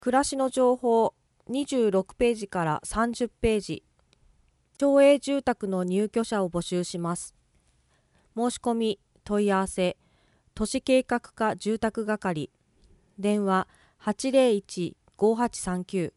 暮らしの情報26ページから30ページ。町営住宅の入居者を募集します。申し込み問い合わせ都市計画課住宅係電話801-5839。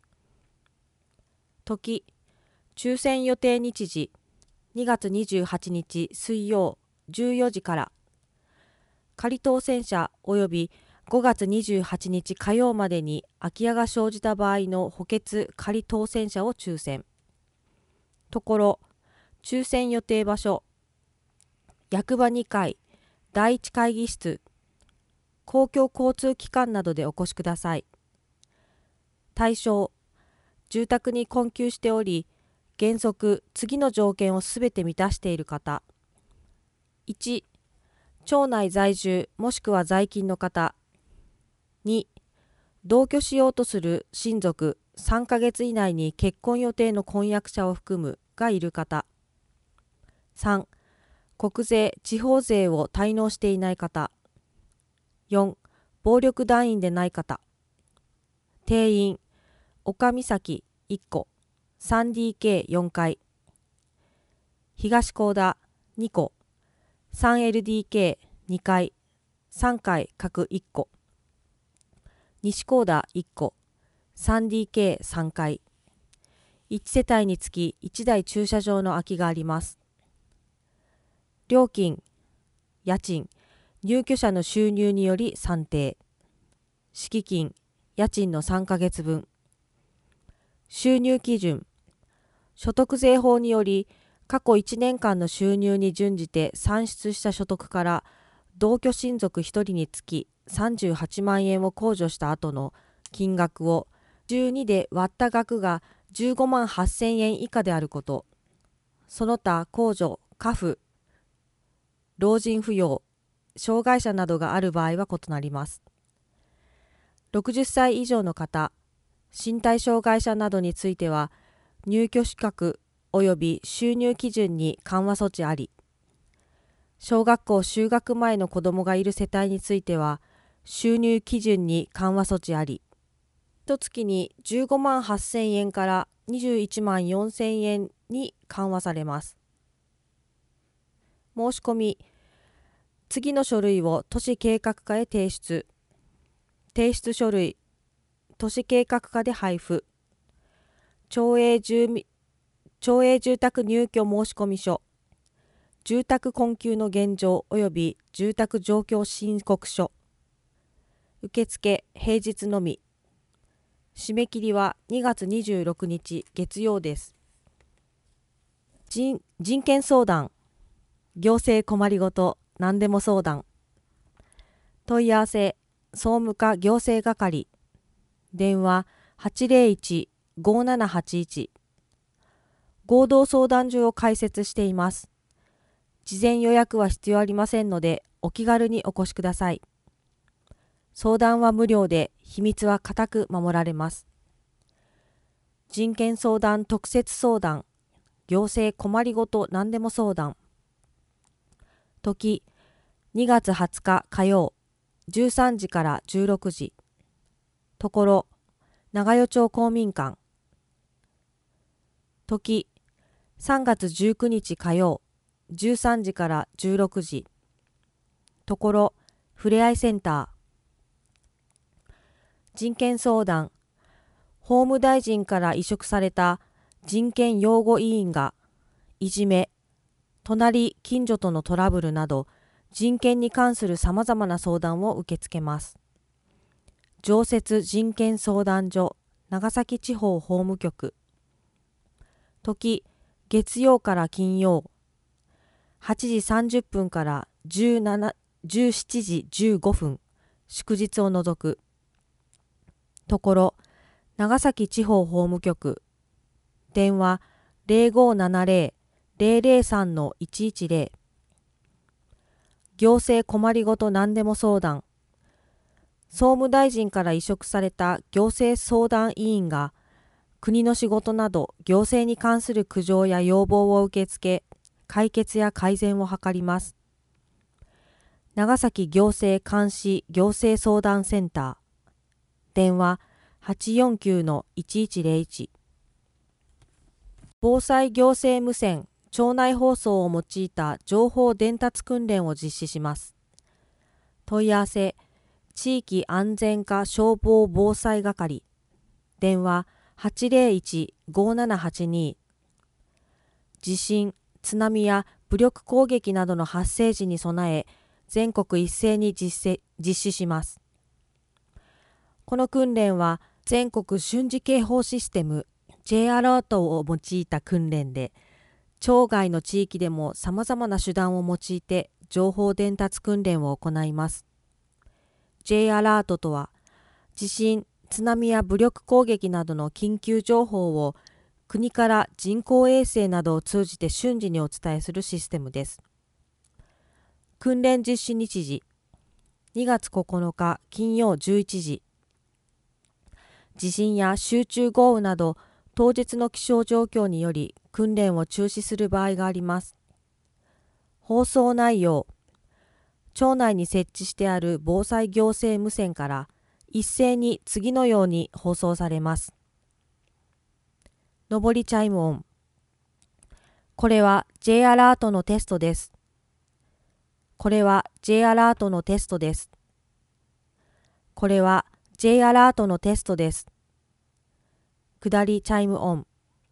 時抽選予定日時2月28日水曜14時から。仮当選者及び5月28日火曜までに空き家が生じた場合の補欠仮当選者を抽選。ところ、抽選予定場所、役場2階、第1会議室、公共交通機関などでお越しください。対象、住宅に困窮しており、原則次の条件をすべて満たしている方。1、町内在住もしくは在勤の方。2、同居しようとする親族3ヶ月以内に結婚予定の婚約者を含むがいる方。3、国税・地方税を滞納していない方。4、暴力団員でない方。定員、岡岬1戸、3DK4 階。東高田2戸、3LDK2 階、3階各1戸。西高田1戸、3DK3 階。1世帯につき1台駐車場の空きがあります。料金、家賃、入居者の収入により算定。敷金、家賃の3ヶ月分。収入基準、所得税法により過去1年間の収入に準じて算出した所得から同居親族1人につき38万円を控除した後の金額を12で割った額が15万8000円以下であること。その他控除、家父、老人扶養、障害者などがある場合は異なります。60歳以上の方、身体障害者などについては入居資格及び収入基準に緩和措置あり。小学校就学前の子どもがいる世帯については収入基準に緩和措置あり。1月に15万8000円から21万4000円に緩和されます。申し込み、次の書類を都市計画課へ提出。提出書類、都市計画課で配布。町営住宅入居申込書、住宅困窮の現状及び住宅状況申告書。受付平日のみ。締め切りは2月26日月曜です。人権相談、行政困りごと何でも相談。問い合わせ、総務課行政係。電話801-5781。合同相談所を開設しています。事前予約は必要ありませんので、お気軽にお越しください。相談は無料で、秘密は固く守られます。人権相談特設相談、行政困りごと何でも相談。時、2月20日火曜、13時から16時。ところ、長与町公民館。時、3月19日火曜、13時から16時。ところ、ふれあいセンター。人権相談、法務大臣から委嘱された人権擁護委員が、いじめ、隣近所とのトラブルなど、人権に関するさまざまな相談を受け付けます。常設人権相談所、長崎地方法務局。時、月曜から金曜、8時30分から17時15分、祝日を除く。ところ、長崎地方法務局。電話0570-003-110。行政困りごと何でも相談。総務大臣から委嘱された行政相談委員が、国の仕事など行政に関する苦情や要望を受け付け、解決や改善を図ります。長崎行政監視行政相談センター。電話 849-1101。防災行政無線庁内放送を用いた情報伝達訓練を実施します。問い合わせ、地域安全課消防防災係、電話801-5782。地震、津波や武力攻撃などの発生時に備え、全国一斉に実施します。この訓練は全国瞬時警報システム J アラートを用いた訓練で、町外の地域でもさまざまな手段を用いて情報伝達訓練を行います。J アラートとは、地震、津波や武力攻撃などの緊急情報を国から人工衛星などを通じて瞬時にお伝えするシステムです。訓練実施日時、2月9日金曜11時。地震や集中豪雨など当日の気象状況により訓練を中止する場合があります。放送内容、町内に設置してある防災行政無線から一斉に次のように放送されます。上りチャイム音。これは J アラートのテストです。これは J アラートのテストです。これは J アラートのテストです。下りチャイムオン。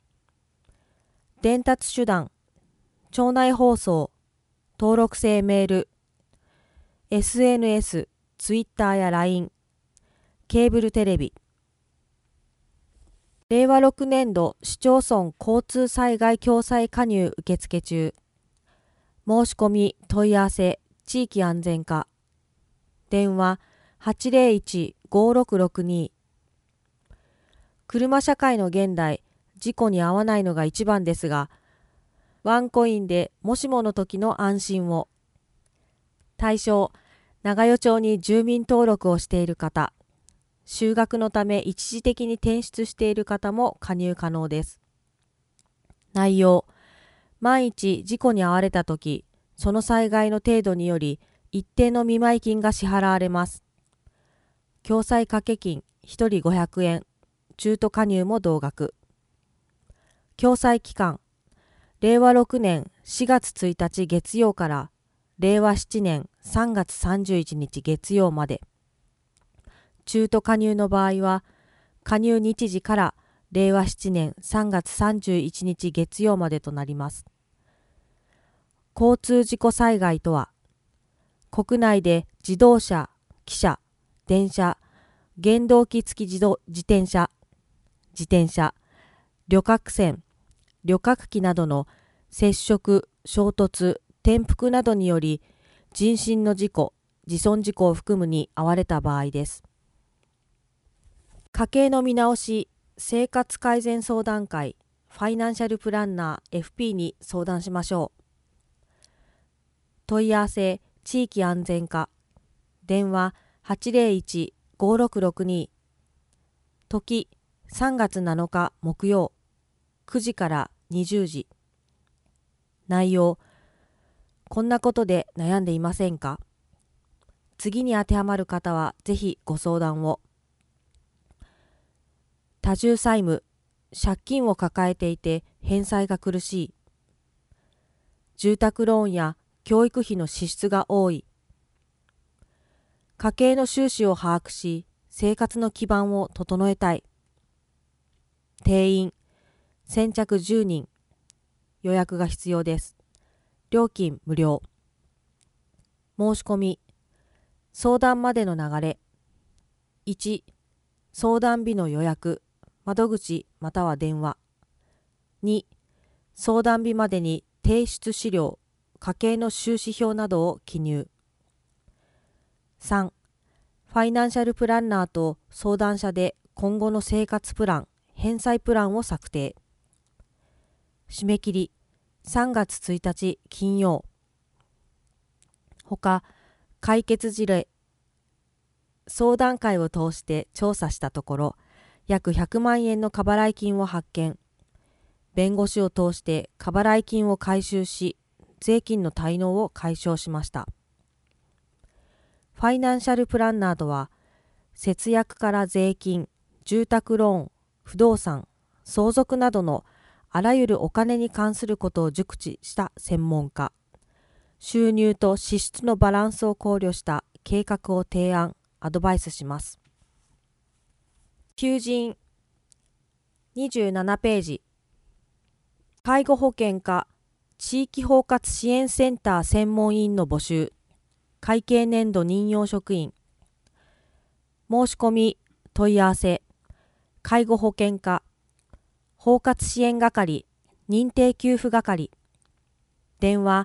伝達手段、町内放送、登録制メール、SNS、ツイッターや LINE、ケーブルテレビ。令和6年度市町村交通災害共済加入受付中。申し込み問い合わせ地域安全課。電話801-5662。車社会の現代、事故に遭わないのが一番ですが、ワンコインでもしもの時の安心を。対象、長与町に住民登録をしている方、就学のため一時的に転出している方も加入可能です。内容、万一事故に遭われたとき、その災害の程度により一定の見舞金が支払われます。共済掛け金1人500円、中途加入も同額。共済期間、令和6年4月1日月曜から令和7年3月31日月曜まで。中途加入の場合は、加入日時から令和7年3月31日月曜までとなります。交通事故災害とは、国内で自動車、汽車、電車、原動機付き自転車、旅客船、旅客機などの接触、衝突、転覆などにより人身の事故、自損事故を含むに遭われた場合です。家計の見直し、生活改善相談会、ファイナンシャルプランナー FP に相談しましょう。問い合わせ、地域安全課、電話801-5662。時、3月7日木曜、9時から20時。内容、こんなことで悩んでいませんか？次に当てはまる方はぜひご相談を。多重債務、借金を抱えていて返済が苦しい。住宅ローンや教育費の支出が多い。家計の収支を把握し、生活の基盤を整えたい。定員、先着10人。予約が必要です。料金無料。申し込み、相談までの流れ。1、相談日の予約、窓口または電話。2、相談日までに提出資料、家計の収支表などを記入。3、ファイナンシャルプランナーと相談者で今後の生活プラン、返済プランを策定。締め切り、3月1日金曜。ほか、解決事例、相談会を通して調査したところ、約100万円の過払い金を発見。弁護士を通して過払い金を回収し、税金の滞納を解消しました。ファイナンシャルプランナーとは、節約から税金、 住宅ローン、不動産、相続などのあらゆるお金に関することを熟知した専門家。収入と支出のバランスを考慮した計画を提案、アドバイスします。求人27ページ。介護保険課地域包括支援センター専門員の募集。会計年度任用職員。申し込み、問い合わせ。介護保険課包括支援係認定給付係。電話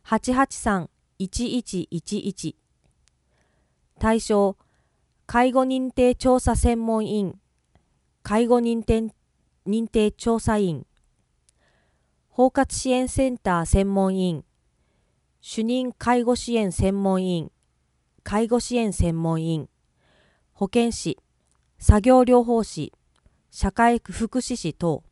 883-1111。対象介護認定調査専門員、介護認定調査員、包括支援センター専門員、主任介護支援専門員、介護支援専門員、保健師、作業療法士、社会福祉士等。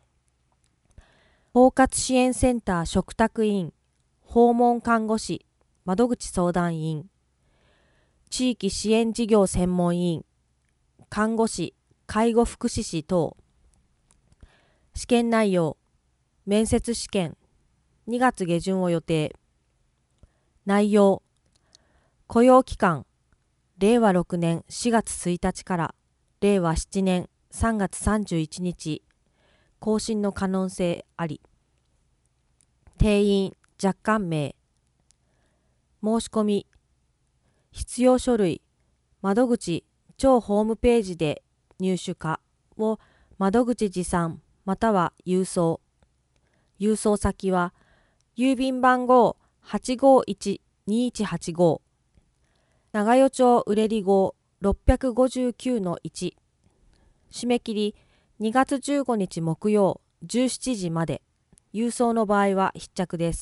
包括支援センター嘱託員、訪問看護師、窓口相談員、地域支援事業専門員、看護師、介護福祉士等。試験内容、面接試験、2月下旬を予定。内容、雇用期間、令和6年4月1日から令和7年3月31日、更新の可能性あり。定員、若干名。申し込み、必要書類、窓口、庁ホームページで入手可を窓口持参または郵送。郵送先は、郵便番号851-2185、長与町売号659-1。締め切り2月15日木曜17時まで。郵送の場合は必着です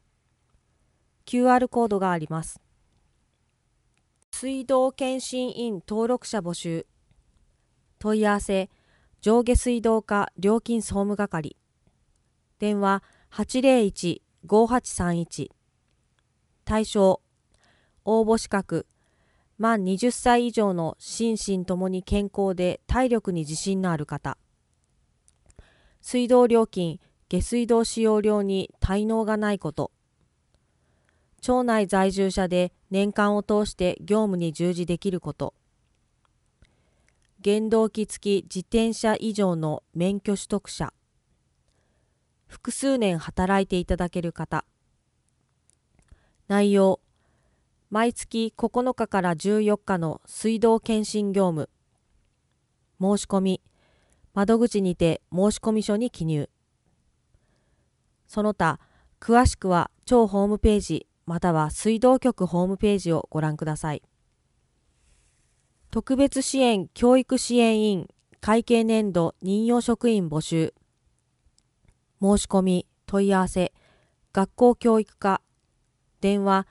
。QR コードがあります。水道検診員登録者募集。問い合わせ、上下水道課料金総務係。電話801-5831。対象、応募資格、満20歳以上の心身ともに健康で体力に自信のある方。水道料金、下水道使用量に滞納がないこと。町内在住者で年間を通して業務に従事できること。原動機付き自転車以上の免許取得者。複数年働いていただける方。内容、毎月9日から14日の水道検診業務。申し込み、窓口にて申込書に記入。その他、詳しくは庁ホームページまたは水道局ホームページをご覧ください。特別支援教育支援員会計年度任用職員募集。申し込み、問い合わせ、学校教育課、電話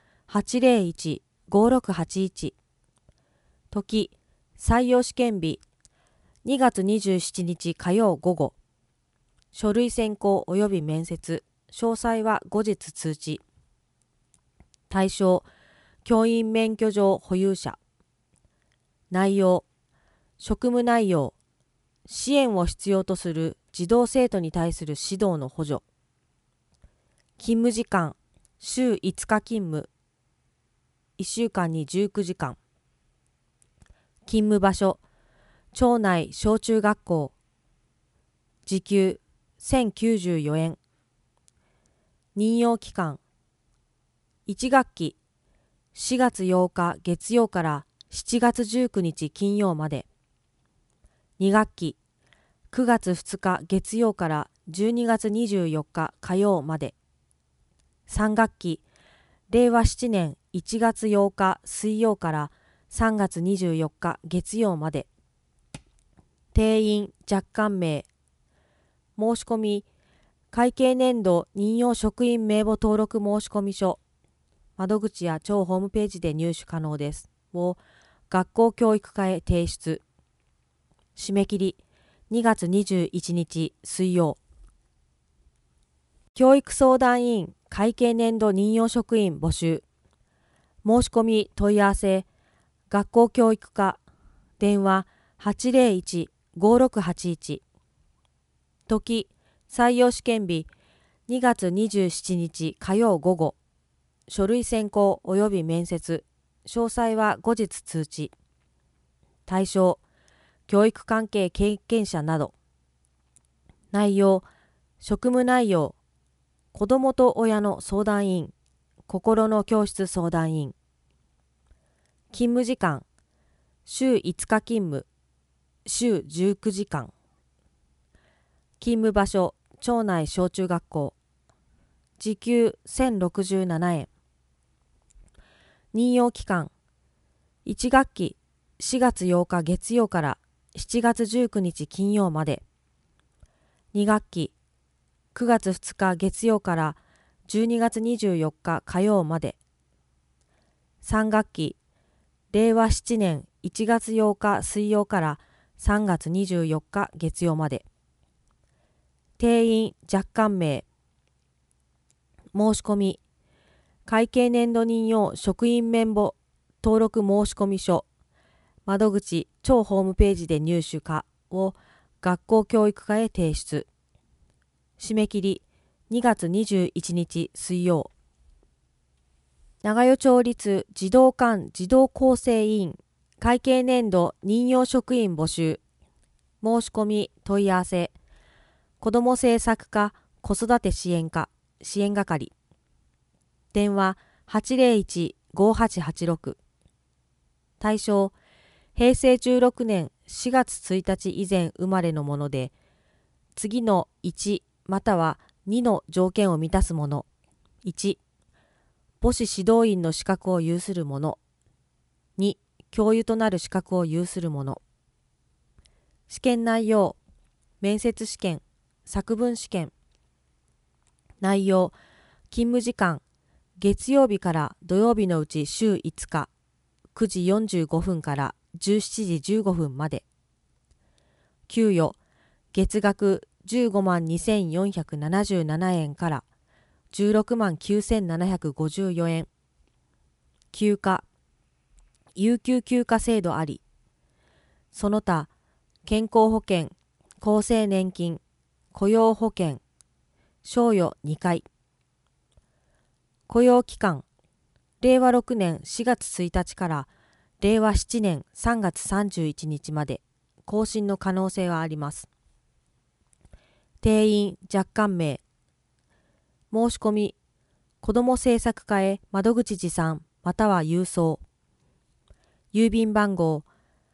801-5681。時、採用試験日、2月27日火曜午後。書類選考及び面接、詳細は後日通知。対象、教員免許状保有者。内容、職務内容、支援を必要とする児童生徒に対する指導の補助。勤務時間、週5日勤務、1週間に19時間。勤務場所、町内小中学校。時給1094円。任用期間、1学期4月8日月曜から7月19日金曜まで。2学期9月2日月曜から12月24日火曜まで。3学期令和7年1月8日水曜から3月24日月曜まで。定員若干名。申し込み、会計年度任用職員名簿登録申込書、窓口や庁ホームページで入手可能ですを学校教育課へ提出。締め切り2月21日水曜。教育相談員会計年度任用職員募集。申し込み問い合わせ、学校教育課、電話 5681時採用試験日2月27日火曜午後書類選考及び面接詳細は後日通知対象教育関係経験者など内容職務内容子どもと親の相談員心の教室相談員勤務時間週5日勤務週19時間勤務場所町内小中学校時給1067円任用期間1学期4月8日月曜から7月19日金曜まで2学期9月2日月曜から12月24日火曜まで3学期令和7年1月8日水曜から3月24日月曜まで定員若干名申し込み会計年度任用職員名簿登録申込書窓口庁ホームページで入手可を学校教育課へ提出締め切り2月21日水曜長与町立児童館児童構成委員会計年度任用職員募集申し込み問い合わせ子ども政策課子育て支援課支援係電話801-5886対象平成16年4月1日以前生まれのもので次の1または2の条件を満たすもの1母子指導員の資格を有する者2教諭となる資格を有する者試験内容面接試験作文試験内容勤務時間月曜日から土曜日のうち週5日9時45分から17時15分まで給与月額15万2477円から16万9754円休暇有給休暇制度ありその他健康保険厚生年金雇用保険賞与2回雇用期間令和6年4月1日から令和7年3月31日まで更新の可能性はあります定員若干名申し込み子ども政策課へ窓口持参または郵送郵便番号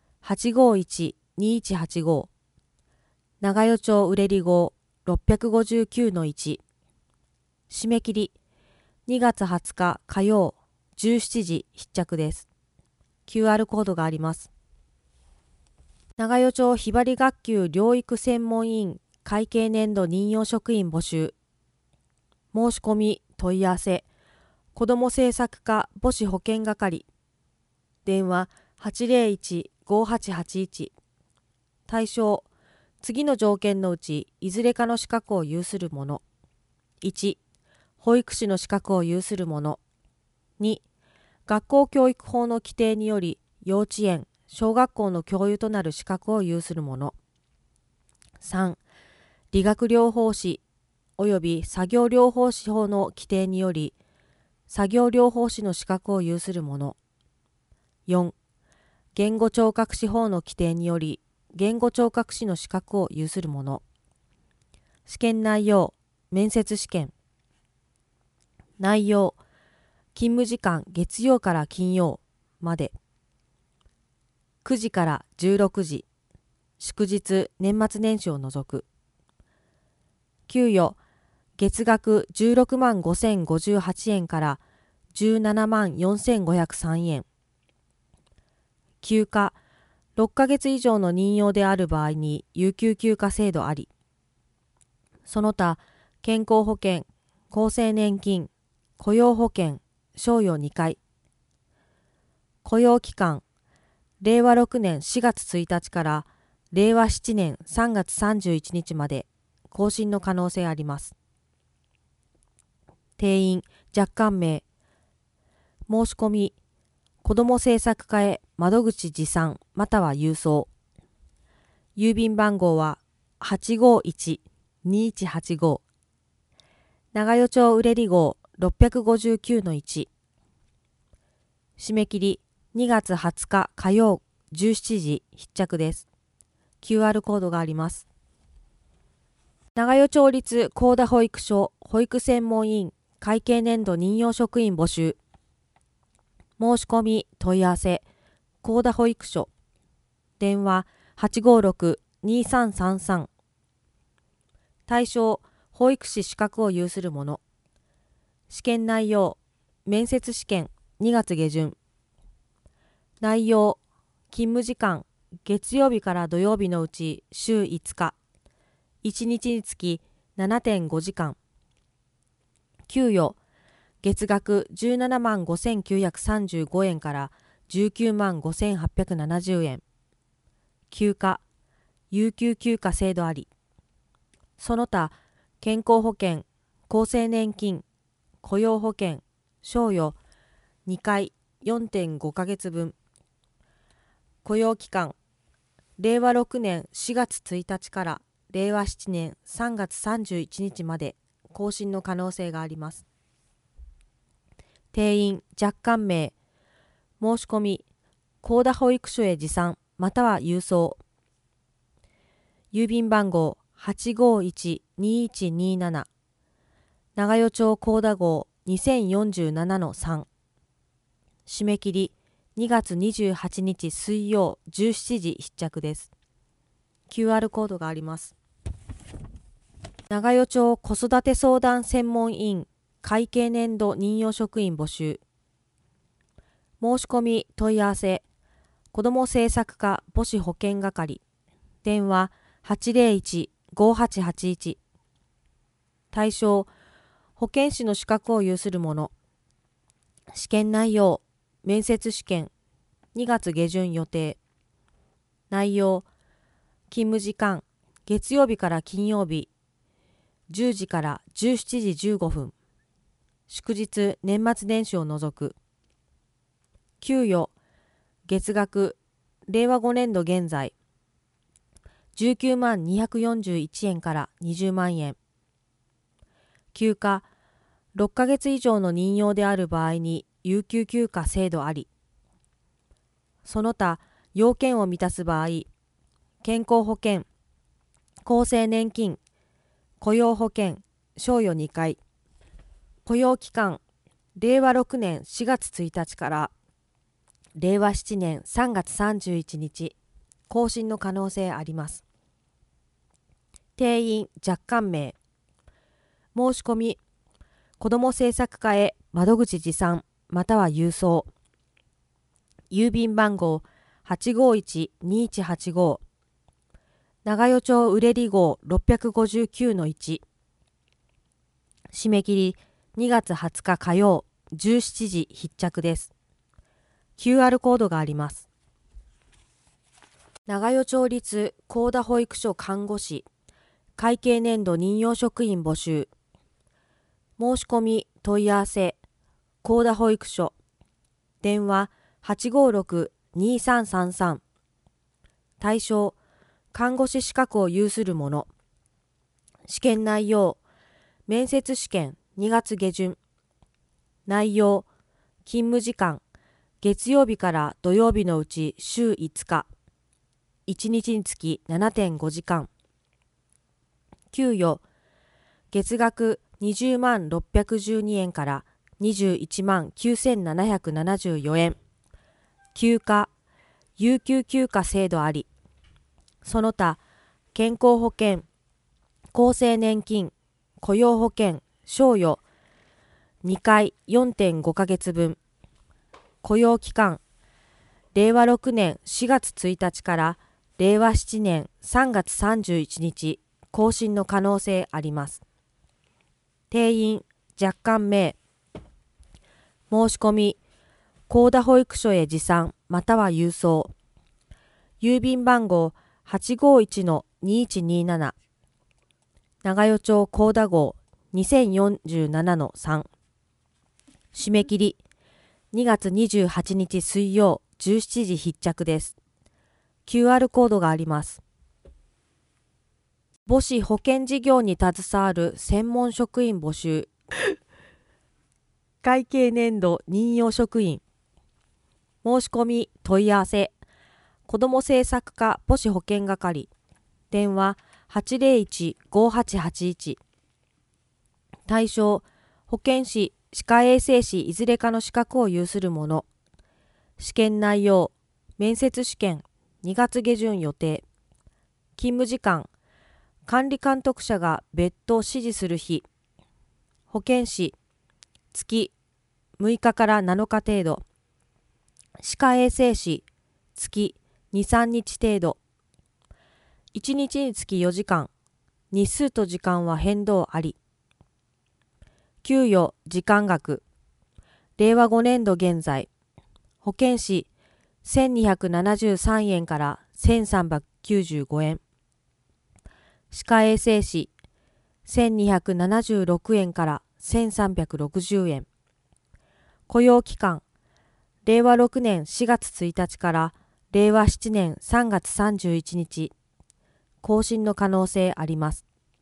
851-2185 長与町売号 659-1 締め切り2月20日火曜17時必着です。QR コードがあります。長与町ひばり学級療育専門委員会計年度任用職員募集申し込み問い合わせ子ども政策課母子保健係電話801-5881対象次の条件のうちいずれかの資格を有する者1保育士の資格を有する者2学校教育法の規定により幼稚園小学校の教諭となる資格を有する者3理学療法士及び作業療法士法の規定により作業療法士の資格を有する者4言語聴覚士法の規定により言語聴覚士の資格を有する者試験内容面接試験内容勤務時間月曜から金曜まで9時から16時祝日年末年始を除く給与月額16万5058円から17万4503円休暇6ヶ月以上の任用である場合に有給休暇制度ありその他健康保険厚生年金雇用保険賞与2回雇用期間令和6年4月1日から令和7年3月31日まで更新の可能性あります定員若干名申し込み子ども政策課へ窓口持参または郵送郵便番号は851-2185。長与町売り号659-1。締め切り2月20日火曜17時必着です。QR コードがあります。長与町立高田保育所保育専門員会計年度任用職員募集。申し込み問い合わせ高田保育所電話856-2333。対象保育士資格を有する者。試験内容面接試験2月下旬。内容勤務時間月曜日から土曜日のうち週5日1日につき 7.5 時間。給与月額17万5935円から19万5870円。休暇有給休暇制度あり。その他健康保険、厚生年金、雇用保険、賞与2回 4.5 ヶ月分。雇用期間令和6年4月1日から令和7年3月31日まで更新の可能性があります。定員若干名申し込み高田保育所へ持参または郵送。郵便番号851-2127。長与町高田号2047-3。締め切り2月28日水曜17時必着です。QR コードがあります。長与町子育て相談専門員会計年度任用職員募集。申し込み問い合わせ子ども政策課母子保健係電話801-5881。対象保健師の資格を有する者。試験内容面接試験2月下旬予定。内容勤務時間月曜日から金曜日10時から17時15分。祝日年末年始を除く。給与月額令和5年度現在19万241円から20万円。休暇6ヶ月以上の任用である場合に有給休暇制度あり。その他要件を満たす場合健康保険、厚生年金、雇用保険、賞与2回。雇用期間令和6年4月1日から令和7年3月31日更新の可能性あります。定員若干名申し込み子ども政策課へ窓口持参または郵送。郵便番号851-2185。長与町売り号659-1。締め切り2月20日火曜17時必着です。QR コードがあります。長与町立高田保育所看護師会計年度任用職員募集。申し込み問い合わせ高田保育所電話856-2333。対象看護師資格を有する者。試験内容面接試験2月下旬。内容勤務時間月曜日から土曜日のうち週5日1日につき 7.5 時間。給与月額20万612円から21万9774円。休暇有給休暇制度あり。その他健康保険、厚生年金、雇用保険、賞与2回 4.5 ヶ月分。雇用期間令和6年4月1日から令和7年3月31日更新の可能性あります。定員若干名申し込み高田保育所へ持参または郵送。郵便番号851-2127。長与町高田号2047-3。締め切り2月28日水曜17時必着です。QR コードがあります。 母子保健事業に携わる専門職員募集。会計年度任用職員。申し込み問い合わせ。子ども政策課母子保健係。電話801-5881。対象、保健師、歯科衛生士いずれかの資格を有する者。試験内容、面接試験、2月下旬予定。勤務時間、管理監督者が別途指示する日。保健師、月6日から7日程度。歯科衛生士、月2、3日程度。1日につき4時間。日数と時間は変動あり。給与時間額。令和5年度現在。保健師1273円から1395円。歯科衛生士1276円から1360円。雇用期間。令和6年4月1日から令和7年3月31日。更新の可能性あります。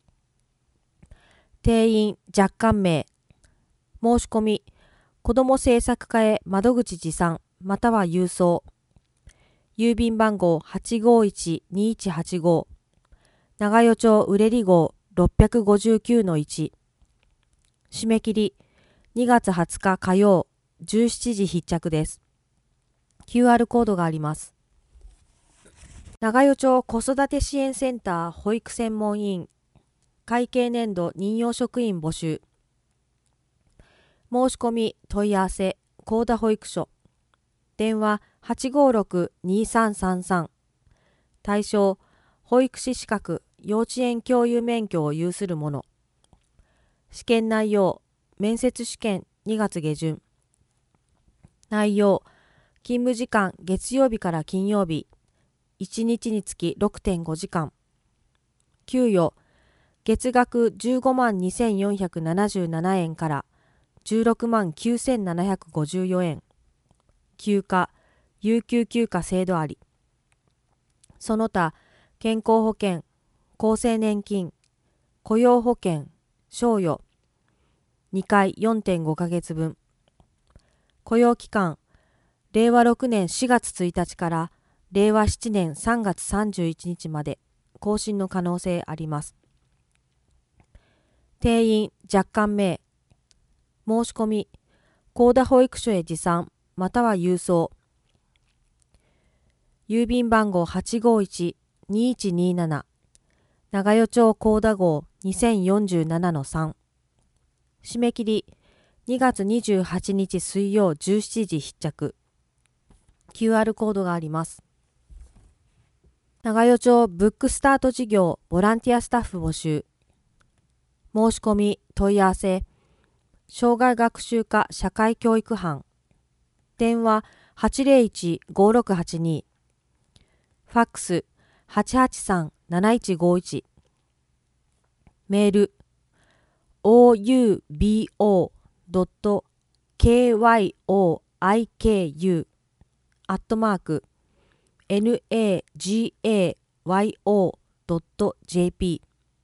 定員若干名。申し込み、子ども政策課へ窓口持参または郵送。郵便番号851-2185。長与町売り号659-1。締め切り2月20日火曜17時必着です。QR コードがあります。長与町子育て支援センター保育専門委員。会計年度任用職員募集。申し込み問い合わせ高田保育所。電話856-2333。対象、保育士資格幼稚園教諭免許を有する者。試験内容、面接試験2月下旬。内容、勤務時間月曜日から金曜日。1日につき 6.5 時間。給与、月額15万2477円から16万9754円。休暇、有給休暇制度あり。その他、健康保険、厚生年金、雇用保険、賞与、2回 4.5 ヶ月分。雇用期間、令和6年4月1日から令和7年3月31日まで更新の可能性あります。定員若干名。申し込み、高田保育所へ持参または郵送。郵便番号851-2127。長与町高田号2047-3。締め切り2月28日水曜17時必着。QR コードがあります。長与町ブックスタート事業ボランティアスタッフ募集。申し込み問い合わせ。障害学習課社会教育班。電話801-5682。ファックス883-7151。メール oubo.kyoyu@nagayo.jp。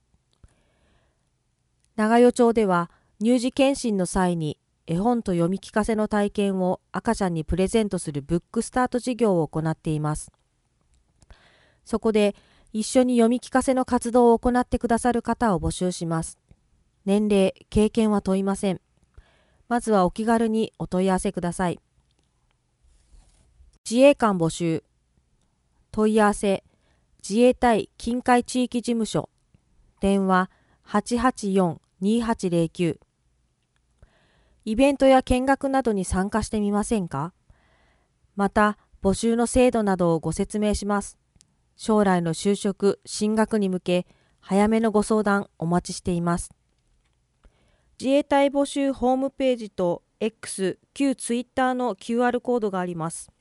長与町では乳児健診の際に絵本と読み聞かせの体験を赤ちゃんにプレゼントするブックスタート事業を行っています。そこで一緒に読み聞かせの活動を行ってくださる方を募集します。年齢、経験は問いません。まずはお気軽にお問い合わせください。自衛官募集。問い合わせ、自衛隊近海地域事務所。電話884-2809。イベントや見学などに参加してみませんか？また、募集の制度などをご説明します。将来の就職・進学に向け、早めのご相談お待ちしています。自衛隊募集ホームページと X、旧 Twitter の QR コードがあります。